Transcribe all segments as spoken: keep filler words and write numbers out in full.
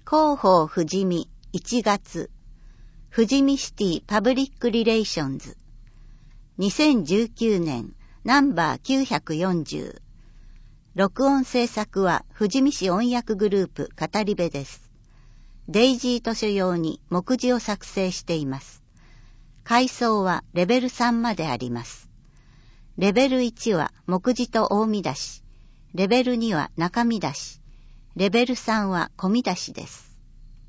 広報富士見いちがつ、富士見シティパブリックリレーションズ。にせんじゅうきゅうねんナンバーきゅうひゃくよんじゅう。録音制作は富士見市音訳グループ語り部です。デイジー図書用に目次を作成しています。階層はレベルさんまであります。レベルいちは目次と大見出し、レベルには中見出し、レベルさんは小見出しです。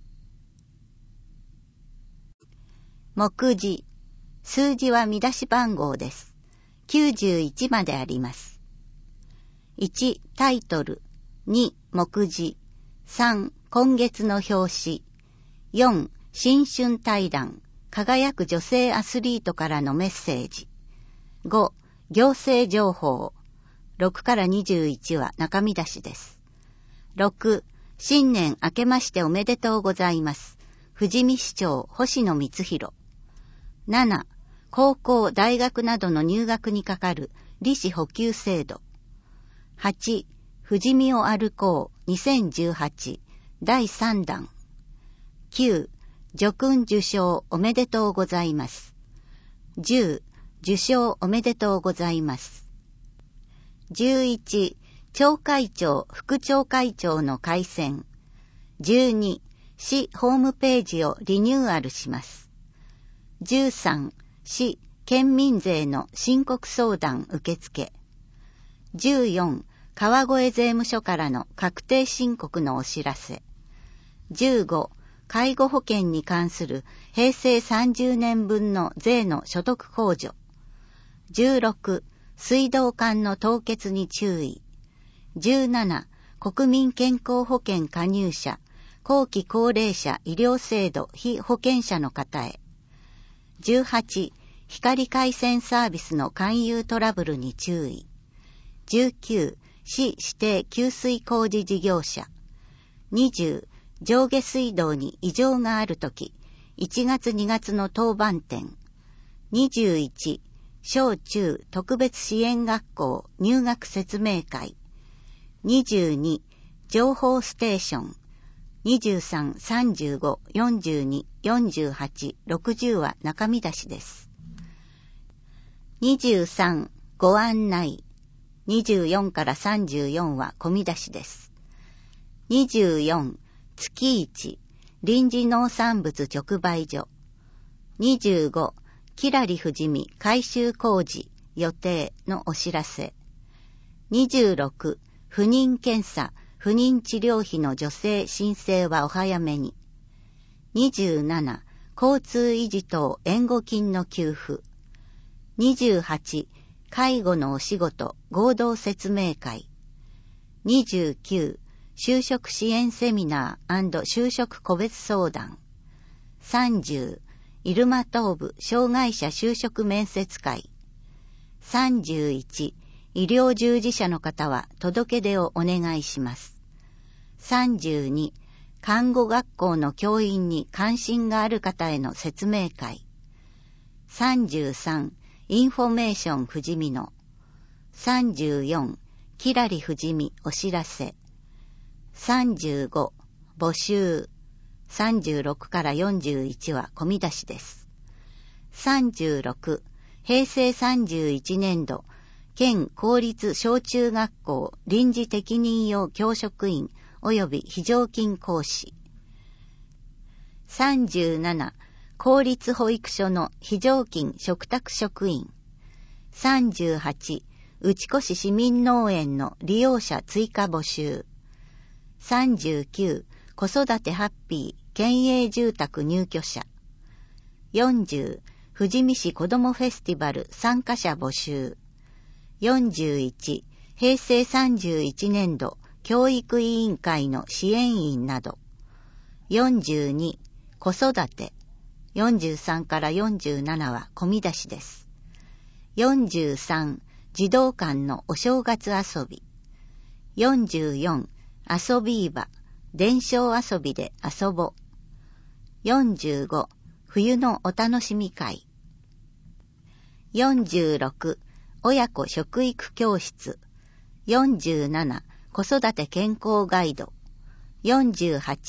目次、数字は見出し番号です。きゅうじゅういちまであります。いち、タイトル、に、目次、さん、今月の表紙、よん、新春対談、輝く女性アスリートからのメッセージ、ご、行政情報、ろくからにじゅういちは中見出しです。ろく、新年明けましておめでとうございます。富士見市長星野光弘。なな、高校、大学などの入学にかかる利子補給制度。はち、富士見を歩こうにせんじゅうはちだいさんだん。きゅう、叙勲受賞おめでとうございます。じゅう、受賞おめでとうございます。じゅういち、町会長、副町会長の改選。じゅうに、市ホームページをリニューアルします。じゅうさん、市県民税の申告相談受付。じゅうよん、川越税務署からの確定申告のお知らせ。じゅうご、介護保険に関する平成さんじゅうねんぶんの税の所得控除。じゅうろく、水道管の凍結に注意。じゅうなな、国民健康保険加入者、後期高齢者医療制度被保険者の方へ。じゅうはち、光回線サービスの勧誘トラブルに注意。じゅうきゅう、市指定給水工事事業者。にじゅう、上下水道に異常があるとき、いちがつにがつの当番点。にじゅういち、小中特別支援学校入学説明会。にじゅうに、情報ステーション。にじゅうさん、さんじゅうご、よんじゅうに、よんじゅうはち、ろくじゅうは中見出しです。にじゅうさん、ご案内。にじゅうよんからさんじゅうよんは小見出しです。にじゅうよん、月いち、臨時農産物直売所。にじゅうご、きらり富士見改修工事予定のお知らせ。にじゅうろく、不妊検査、不妊治療費の助成申請はお早めに。にじゅうなな、交通維持等援護金の給付。にじゅうはち、介護のお仕事合同説明会。にじゅうきゅう、就職支援セミナー&就職個別相談。さんじゅう、入間東部障害者就職面接会。さんじゅういち、医療従事者の方は届け出をお願いします。さんじゅうに、看護学校の教員に関心がある方への説明会。さんじゅうさん、インフォメーション富士見の。さんじゅうよん、きらり富士見お知らせ。さんじゅうご、募集。さんじゅうろくからよんじゅういちは小見出しです。さんじゅうろく、平成さんじゅういちねんど、県公立小中学校臨時適任用教職員及び非常勤講師。さんじゅうなな、公立保育所の非常勤嘱託職員。さんじゅうはち、内越市民農園の利用者追加募集。さんじゅうきゅう、子育てハッピー県営住宅入居者。よんじゅう、富士見市子どもフェスティバル参加者募集。よんじゅういち、平成さんじゅういちねんど教育委員会の支援員など。よんじゅうに、子育て。よんじゅうさんからよんじゅうななは小見出しです。よんじゅうさん、児童館のお正月遊び。よんじゅうよん、遊び場、伝承遊びで遊ぼ。よんじゅうご、冬のお楽しみ会。よんじゅうろく、親子食育教室。よんじゅうなな、子育て健康ガイド。よんじゅうはち、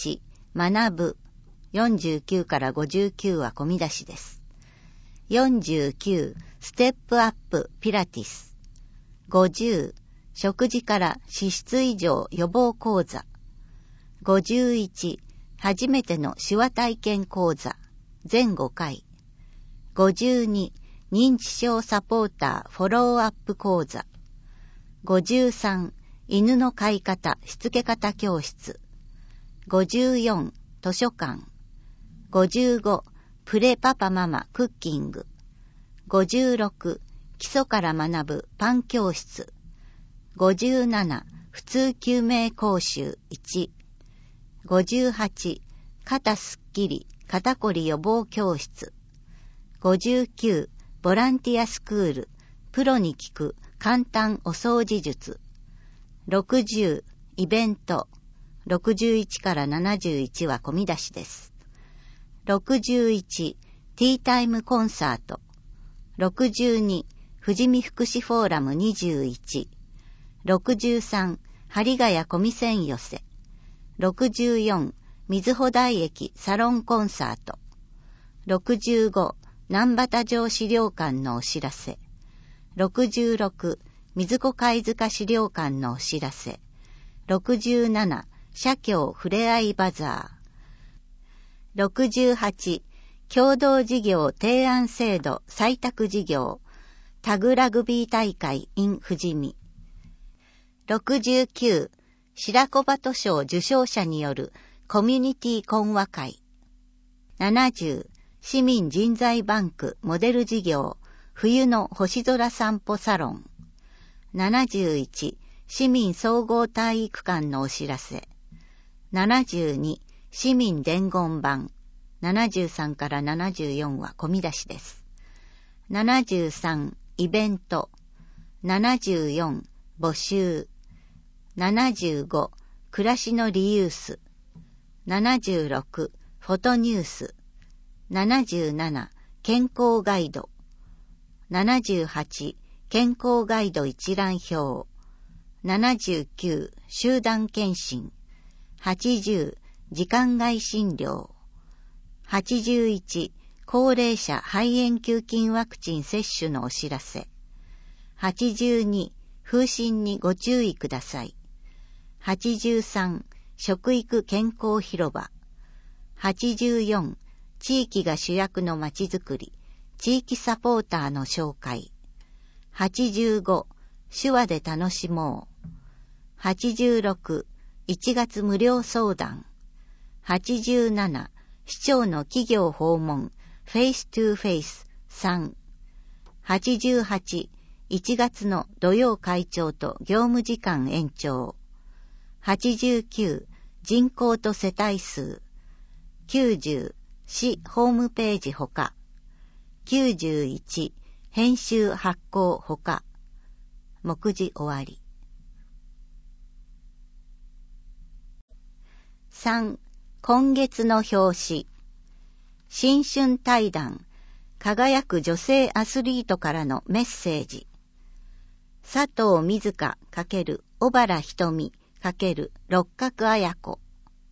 学ぶ。よんじゅうきゅうからごじゅうきゅうは込み出しです。よんじゅうきゅう、ステップアップピラティス。ごじゅう、食事から脂質異常予防講座。ごじゅういち、初めての手話体験講座。全ごかい。ごじゅうに、認知症サポーターフォローアップ講座。ごじゅうさん、犬の飼い方しつけ方教室。ごじゅうよん、図書館。ごじゅうご、プレパパママクッキング。ごじゅうろく、基礎から学ぶパン教室。ごじゅうなな、普通救命講習いち。ごじゅうはち、肩すっきり肩こり予防教室。ごじゅうきゅう、ボランティアスクールプロに聞く簡単お掃除術。ろくじゅう、イベント。ろくじゅういちからななじゅういちは込み出しです。ろくじゅういち、ティータイムコンサート。ろくじゅうに、富士見福祉フォーラムにじゅういち。ろくじゅうさん、針ヶ谷小見線寄せ。ろくじゅうよん、瑞穂台駅サロンコンサート。ろくじゅうご、南畑城資料館のお知らせ。ろくじゅうろく、水子貝塚資料館のお知らせ。ろくじゅうなな、社協ふれあいバザー。ろくじゅうはち、共同事業提案制度採択事業。タグラグビー大会 in 富士見。ろくじゅうきゅう、白子鳩賞受賞者によるコミュニティ講話会。ななじゅう、市民人材バンクモデル事業冬の星空散歩サロン。ななじゅういち、市民総合体育館のお知らせ。ななじゅうに、市民伝言版。ななじゅうさんからななじゅうよんは込み出しです。ななじゅうさん、イベント。ななじゅうよん、募集。ななじゅうご、暮らしのリユース。ななじゅうろく、フォトニュース。ななじゅうなな、健康ガイド。ななじゅうはち、健康ガイド一覧表。ななじゅうきゅう、集団検診。はちじゅう、時間外診療。はちじゅういち、高齢者肺炎球菌ワクチン接種のお知らせ。はちじゅうに、風疹にご注意ください。はちじゅうさん、食育健康広場。はちじゅうよん、地域が主役のまちづくり、地域サポーターの紹介。はちじゅうご、手話で楽しもう。はちじゅうろく、いちがつ無料相談。はちじゅうなな、市長の企業訪問、フェイストゥーフェイスさん。はちじゅうはち、いちがつの土曜会長と業務時間延長。はちじゅうきゅう、人口と世帯数。きゅうじゅう、市ホームページほか。きゅうじゅういち、編集発行ほか。目次終わり。さん、今月の表紙。新春対談、輝く女性アスリートからのメッセージ。佐藤瑞香×小原瞳×六角綾子。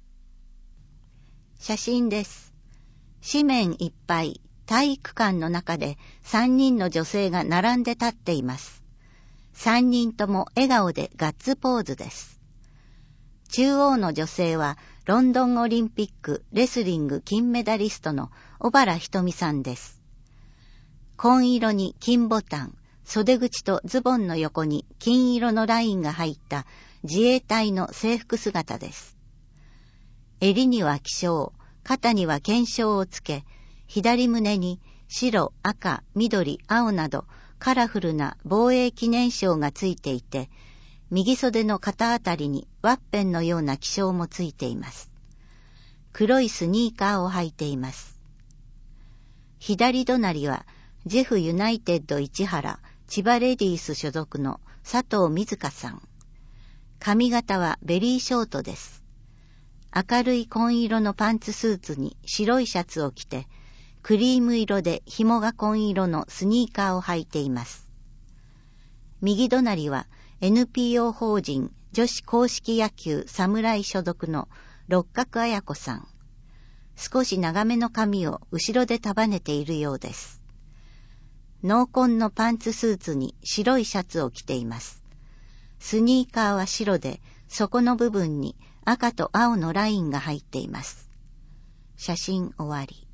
写真です。紙面いっぱい、体育館の中でさんにんの女性が並んで立っています。さんにんとも笑顔でガッツポーズです。中央の女性はロンドンオリンピックレスリング金メダリストの小原瞳さんです。紺色に金ボタン、袖口とズボンの横に金色のラインが入った自衛隊の制服姿です。襟には記章、肩には肩章をつけ、左胸に白、赤、緑、青などカラフルな防衛記念章がついていて、右袖の肩あたりにワッペンのような記章もついています。黒いスニーカーを履いています。左隣はジェフユナイテッド市原千葉レディース所属の佐藤瑞香さん。髪型はベリーショートです。明るい紺色のパンツスーツに白いシャツを着て、クリーム色で紐が紺色のスニーカーを履いています。右隣は エヌピーオー 法人女子硬式野球侍所属の六角綾子さん。少し長めの髪を後ろで束ねているようです。濃紺のパンツスーツに白いシャツを着ています。スニーカーは白で、底の部分に赤と青のラインが入っています。写真終わり。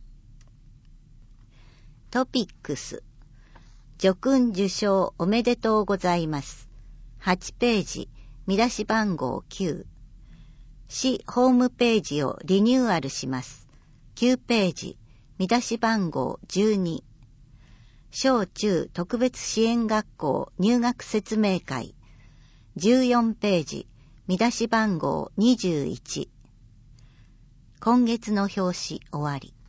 トピックス。叙勲受賞おめでとうございます。はちページ、見出し番号きゅう。市ホームページをリニューアルします。きゅうページ、見出し番号じゅうに。小中特別支援学校入学説明会。じゅうよんページ、見出し番号にじゅういち。今月の表紙終わり。